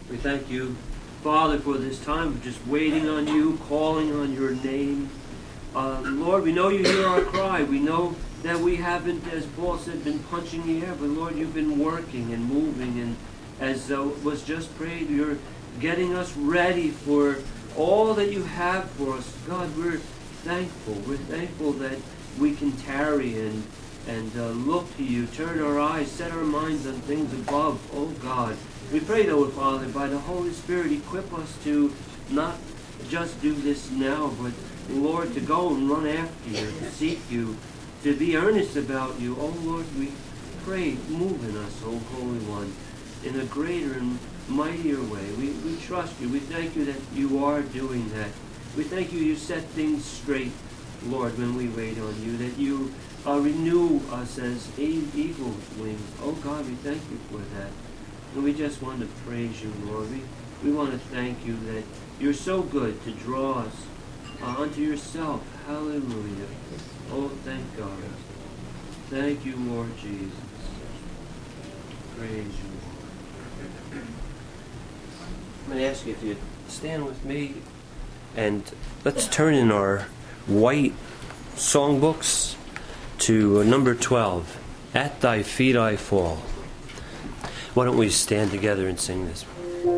We thank you, Father, for this time of just waiting on you, calling on your name. Lord, we know you hear our cry. We know that we haven't, as Paul said, been punching the air, but Lord, you've been working and moving, and as was just prayed, you're getting us ready for all that you have for us. God, we're thankful. We're thankful that we can tarry and look to you, turn our eyes, set our minds on things above. Oh God, we pray, though, Father, by the Holy Spirit, equip us to not just do this now, but Lord, to go and run after you, to seek you, to be earnest about you. Oh Lord, we pray, move in us, oh Holy One, in a greater and mightier way. We trust you. We thank you that you are doing that. We thank you set things straight, Lord, when we wait on you, that you renew us as eagle's wings. Oh God, we thank you for that. And we just want to praise you, Lord. We want to thank you that you're so good to draw us unto yourself. Hallelujah. Oh, thank God. Thank you, Lord Jesus. Praise you, Lord. I'm going to ask you if you'd stand with me, and let's turn in our white songbooks to number 12, At Thy Feet I Fall. Why don't we stand together and sing this?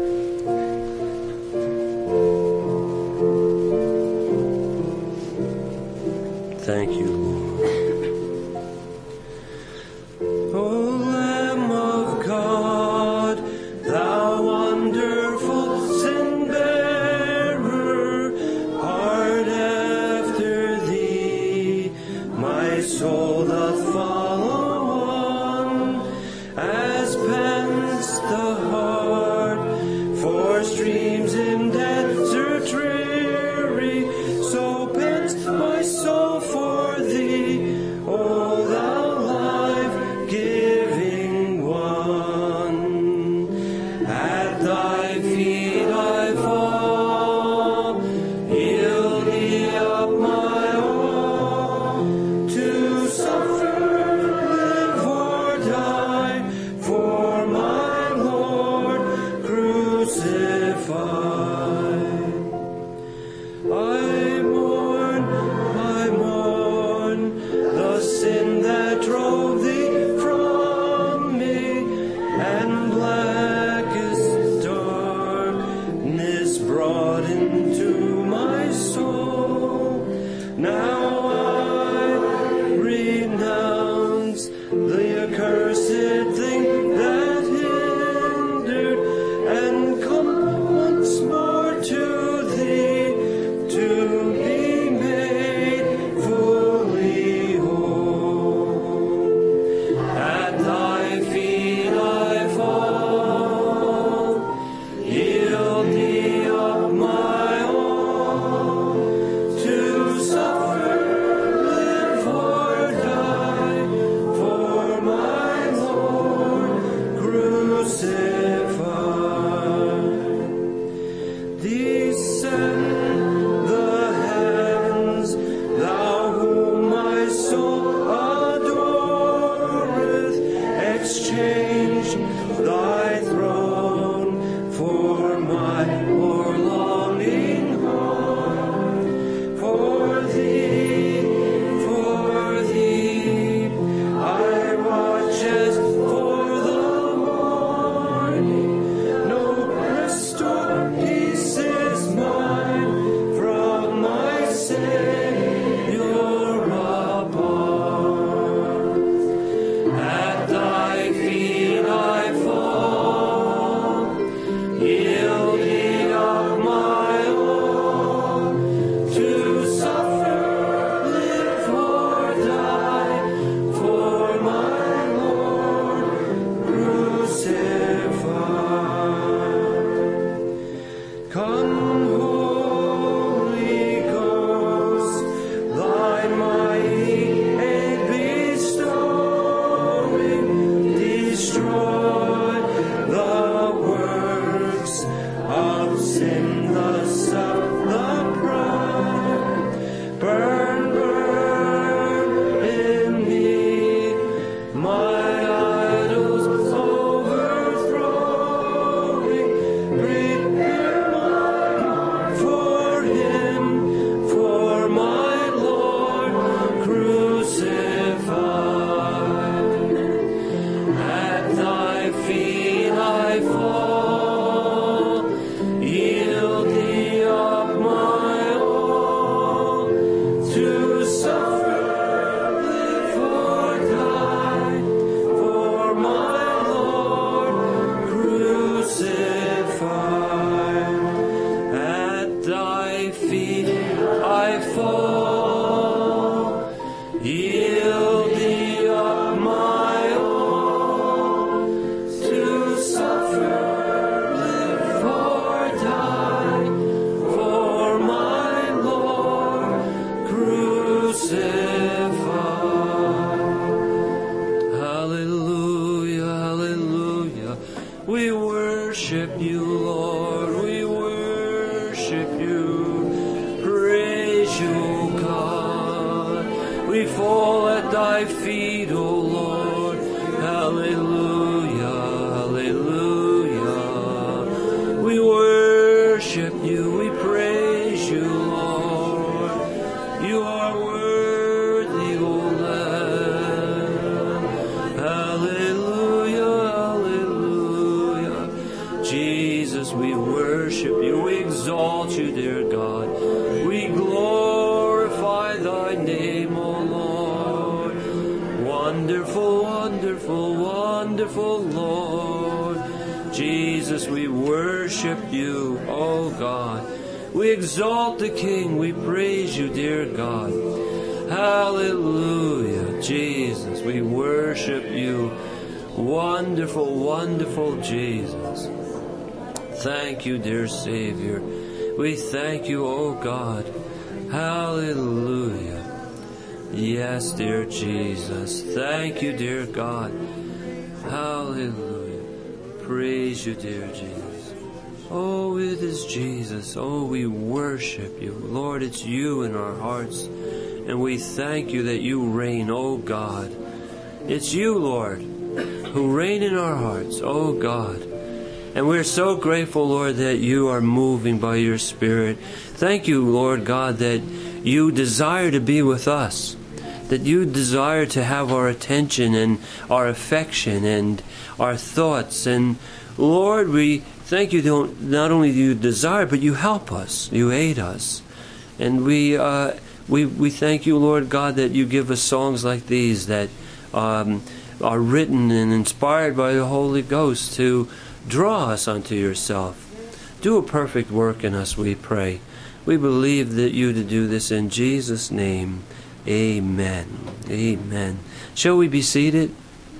Thank you, Lord. O Lamb of God, thou wonderful sin bearer, hard after thee, my soul doth follow on, as pants the hart for streams in desert dreary, so pants my soul for thee, O thou life-giving one. At thy worship you, Lord. We worship you. Praise you, O God. We fall at thy feet, O Lord. Hallelujah, hallelujah. We worship you. We praise you, Lord. You are worthy, O Lamb. Hallelujah, hallelujah. Jesus, we worship you. We exalt you, dear God. We glorify thy name, O Lord. Wonderful, wonderful, wonderful Lord. Jesus, we worship you, O God. We exalt the King. We praise you, dear God. Hallelujah. Jesus, we worship you. Wonderful, wonderful Jesus. Thank you, dear Savior. We thank you, O God. Hallelujah. Yes, dear Jesus. Thank you, dear God. Hallelujah. Praise you, dear Jesus. Oh, it is Jesus. Oh, we worship you. Lord, it's you in our hearts. And we thank you that you reign, oh God. It's you, Lord, who reign in our hearts, oh God. And we're so grateful, Lord, that you are moving by your Spirit. Thank you, Lord God, that you desire to be with us, that you desire to have our attention and our affection and our thoughts. And Lord, we thank you, not only do you desire, but you help us, you aid us. And we thank you, Lord God, that you give us songs like these that are written and inspired by the Holy Ghost to draw us unto yourself. Do a perfect work in us, we pray. We believe that you to do this in Jesus' name. Amen. Amen. Shall we be seated?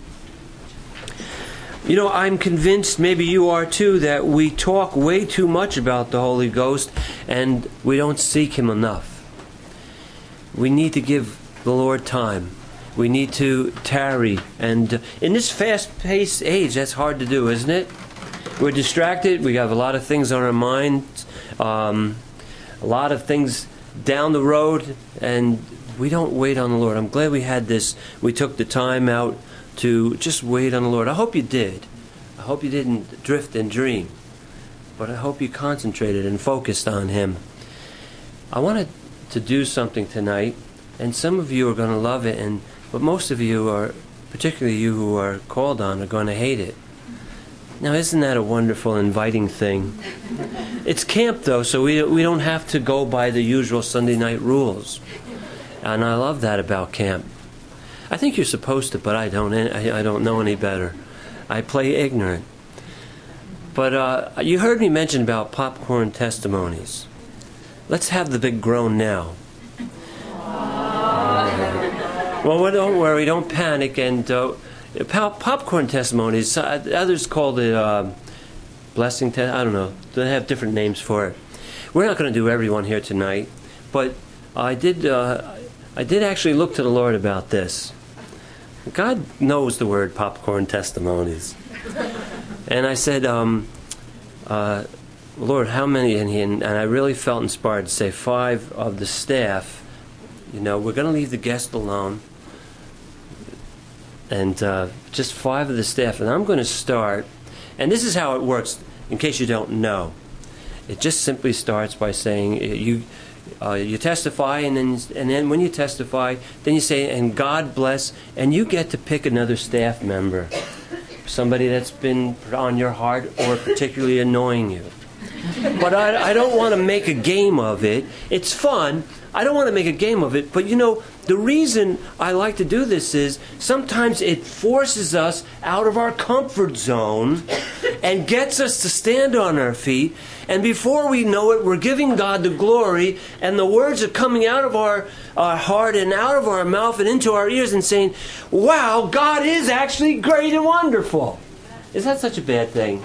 You know, I'm convinced, maybe you are too, that we talk way too much about the Holy Ghost and we don't seek Him enough. We need to give the Lord time. We need to tarry. And in this fast-paced age, that's hard to do, isn't it? We're distracted. We have a lot of things on our minds, a lot of things down the road, and we don't wait on the Lord. I'm glad we had this. We took the time out to just wait on the Lord. I hope you did. I hope you didn't drift and dream, but I hope you concentrated and focused on Him. I wanted to do something tonight, and some of you are going to love it, but most of you are, particularly you who are called on, are going to hate it. Now, isn't that a wonderful, inviting thing? It's camp, though, so we don't have to go by the usual Sunday night rules. And I love that about camp. I think you're supposed to, but I don't know any better. I play ignorant. But you heard me mention about popcorn testimonies. Let's have the big groan now. Well, don't worry, don't panic, and popcorn testimonies, others call it blessing I don't know. They have different names for it. We're not going to do everyone here tonight, but I did actually look to the Lord about this. God knows the word popcorn testimonies. And I said, Lord, how many? And I really felt inspired to say 5 of the staff. You know, we're going to leave the guest alone. And just 5 of the staff. And I'm going to start. And this is how it works, in case you don't know. It just simply starts by saying, you testify, and then when you testify, then you say, and God bless, and you get to pick another staff member. Somebody that's been on your heart or particularly annoying you. But I don't want to make a game of it. It's fun. I don't want to make a game of it. But you know, the reason I like to do this is sometimes it forces us out of our comfort zone and gets us to stand on our feet. And before we know it, we're giving God the glory, and the words are coming out of our heart and out of our mouth and into our ears and saying, wow, God is actually great and wonderful. Is that such a bad thing?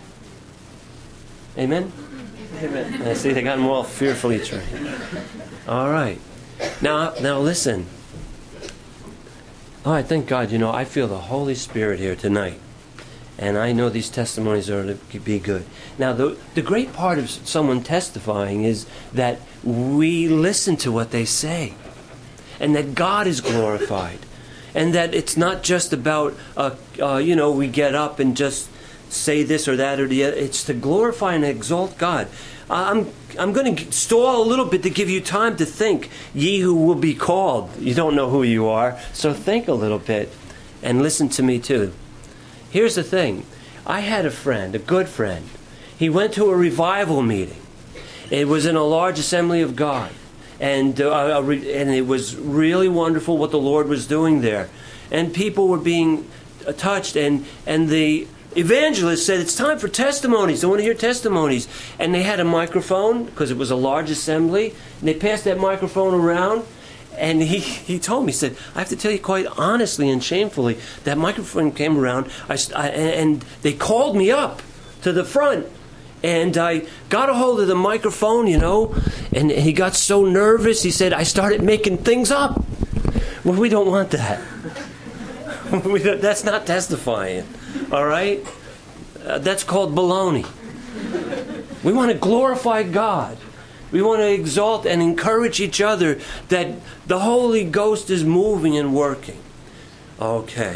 Amen? Amen. I see they got them all fearfully trained. All right. Now listen. Oh, I thank God, I feel the Holy Spirit here tonight. And I know these testimonies are to be good. Now, the great part of someone testifying is that we listen to what they say, and that God is glorified, and that it's not just about, we get up and just say this or that or the other. It's to glorify and exalt God. I'm going to stall a little bit to give you time to think. Ye who will be called. You don't know who you are, so think a little bit and listen to me too. Here's the thing. I had a friend, a good friend. He went to a revival meeting. It was in a large assembly of God. And it was really wonderful what the Lord was doing there. And people were being touched. And the evangelist said, it's time for testimonies. I want to hear testimonies. And they had a microphone, because it was a large assembly. And they passed that microphone around. And he told me, he said, I have to tell you quite honestly and shamefully, that microphone came around, and they called me up to the front. And I got a hold of the microphone, and he got so nervous, he said, I started making things up. Well, we don't want that. That's not testifying, all right? That's called baloney. We want to glorify God. We want to exalt and encourage each other that the Holy Ghost is moving and working. Okay.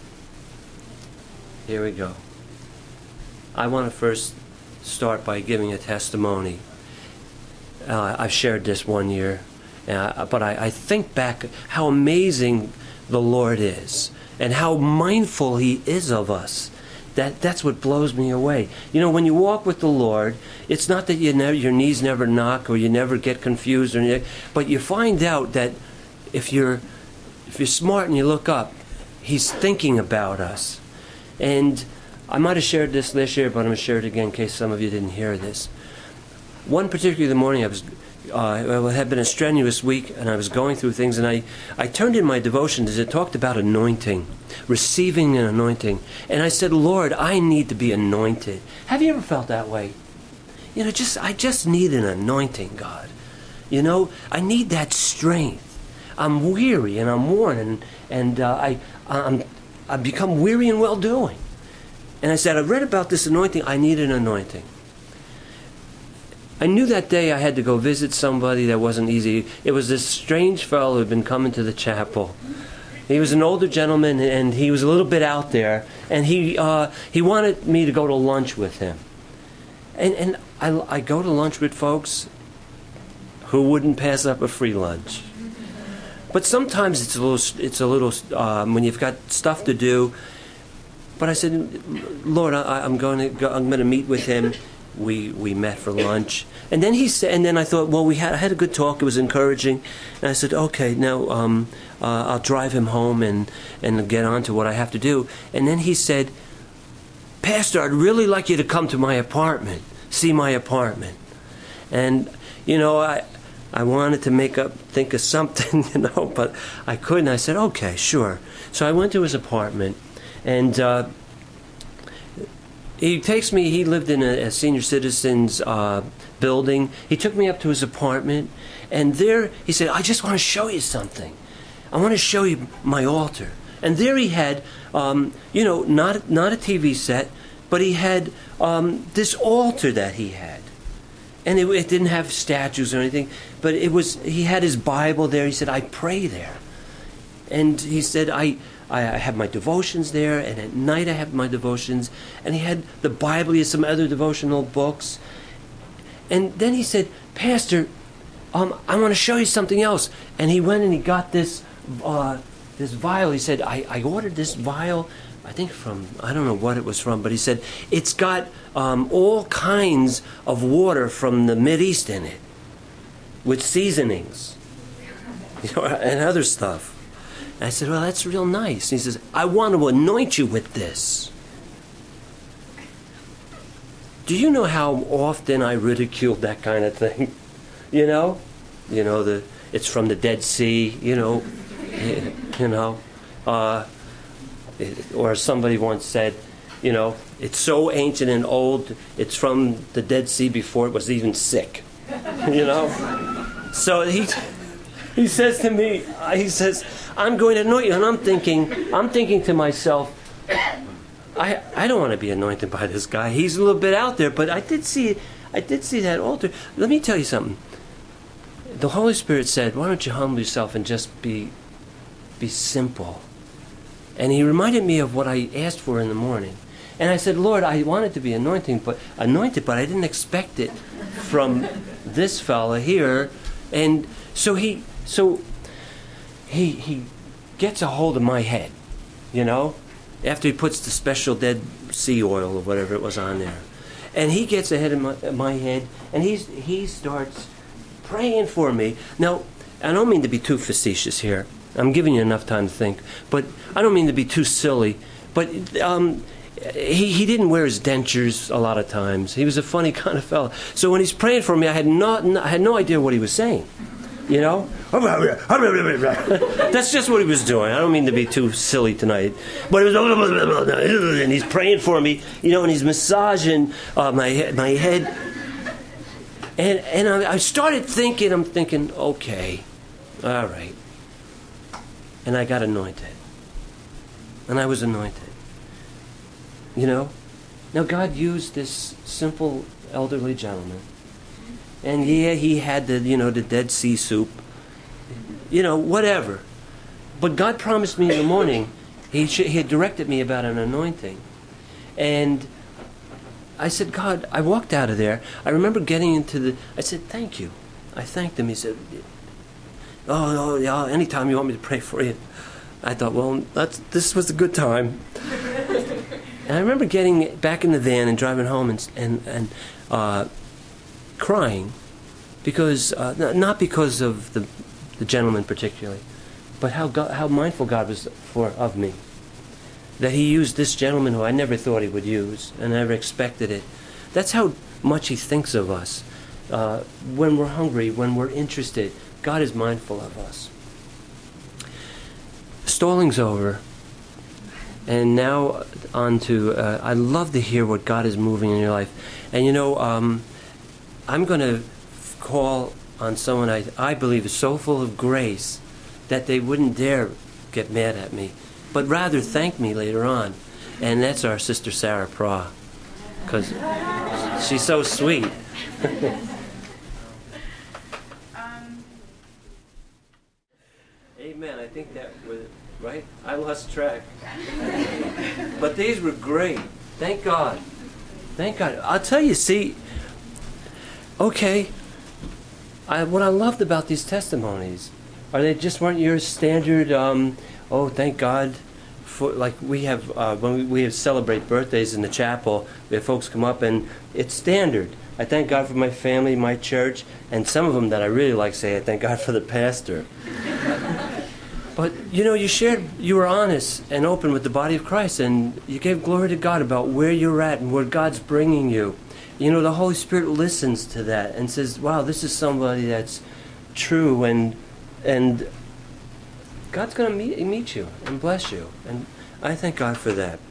Here we go. I want to first start by giving a testimony. I've shared this one year, but I think back how amazing the Lord is and how mindful He is of us. That's what blows me away. When you walk with the Lord, it's not that your knees never knock or you never get confused, but you find out that if you're smart and you look up, He's thinking about us. And I might have shared this last year, but I'm going to share it again in case some of you didn't hear this. One particular morning, it had been a strenuous week, and I was going through things, and I turned in my devotions. It talked about anointing, receiving an anointing. And I said, Lord, I need to be anointed. Have you ever felt that way? I just need an anointing, God. I need that strength. I'm weary and I'm worn, and I've become weary in well-doing. And I said, I read about this anointing. I need an anointing. I knew that day I had to go visit somebody that wasn't easy. It was this strange fellow who had been coming to the chapel. He was an older gentleman, and he was a little bit out there. And he wanted me to go to lunch with him. And I go to lunch with folks who wouldn't pass up a free lunch. But sometimes it's a little when you've got stuff to do. But I said, Lord, I'm going to meet with him. We met for lunch, and then he said, and then I thought, well, I had a good talk. It was encouraging, and I said, okay, now I'll drive him home and get on to what I have to do. And then he said, Pastor, I'd really like you to come to my apartment, see my apartment. And I wanted to think of something, but I couldn't. I said, okay, sure. So I went to his apartment, and he takes me. He lived in a senior citizens building. He took me up to his apartment, and there he said, I just want to show you something. I want to show you my altar. And there he had, not a TV set, but he had this altar that he had. And it didn't have statues or anything, but he had his Bible there. He said, I pray there. And he said, I have my devotions there, and at night I have my devotions. And he had the Bible, he had some other devotional books. And then he said, Pastor, I want to show you something else. And he went and he got this vial. He said, I ordered this vial, I think I don't know what it was from, but he said, it's got all kinds of water from the Mideast in it, with seasonings, and other stuff. And I said, well, that's real nice. And he says, I want to anoint you with this. Do you know how often I ridiculed that kind of thing? It's from the Dead Sea, or somebody once said, it's so ancient and old, it's from the Dead Sea before it was even sick. So he says to me, I'm going to anoint you. And I'm thinking to myself, I don't want to be anointed by this guy. He's a little bit out there, but I did see that altar. Let me tell you something. The Holy Spirit said, why don't you humble yourself and just be simple? And he reminded me of what I asked for in the morning. And I said, Lord, I wanted to be anointed, but I didn't expect it from this fella here. And so he gets a hold of my head, after he puts the special Dead Sea oil or whatever it was on there. And he gets ahead of my head, and he starts praying for me. Now, I don't mean to be too facetious here. I'm giving you enough time to think. But I don't mean to be too silly. But he didn't wear his dentures a lot of times. He was a funny kind of fellow. So when he's praying for me, I had no idea what he was saying. That's just what he was doing. I don't mean to be too silly tonight. But it was, and he's praying for me, and he's massaging my head. And I started thinking, okay, all right. And I got anointed. And I was anointed. Now God used this simple elderly gentleman. And yeah, he had the Dead Sea soup. Whatever. But God promised me in the morning, He had directed me about an anointing. And I said, God, I walked out of there. I remember getting I said, thank you. I thanked him. He said, oh, yeah, anytime you want me to pray for you. I thought, well, this was a good time. And I remember getting back in the van and driving home and crying, because not because of the gentleman particularly, but how mindful God was of me. That He used this gentleman who I never thought He would use, and never expected it. That's how much He thinks of us. When we're hungry, when we're interested, God is mindful of us. Stalling's over, and now on to, I love to hear what God is moving in your life. And I'm going to call on someone I believe is so full of grace that they wouldn't dare get mad at me, but rather thank me later on. And that's our sister Sarah Pra, because she's so sweet. Amen. I think that was right. I lost track. But these were great. Thank God. Thank God. I'll tell you, see, okay, what I loved about these testimonies are they just weren't your standard, thank God. Like we have, when we celebrate birthdays in the chapel, we have folks come up and it's standard. I thank God for my family, my church, and some of them that I really like say, I thank God for the pastor. But, you were honest and open with the body of Christ, and you gave glory to God about where you're at and where God's bringing you. The Holy Spirit listens to that and says, wow, this is somebody that's true, and God's going to meet you and bless you. And I thank God for that.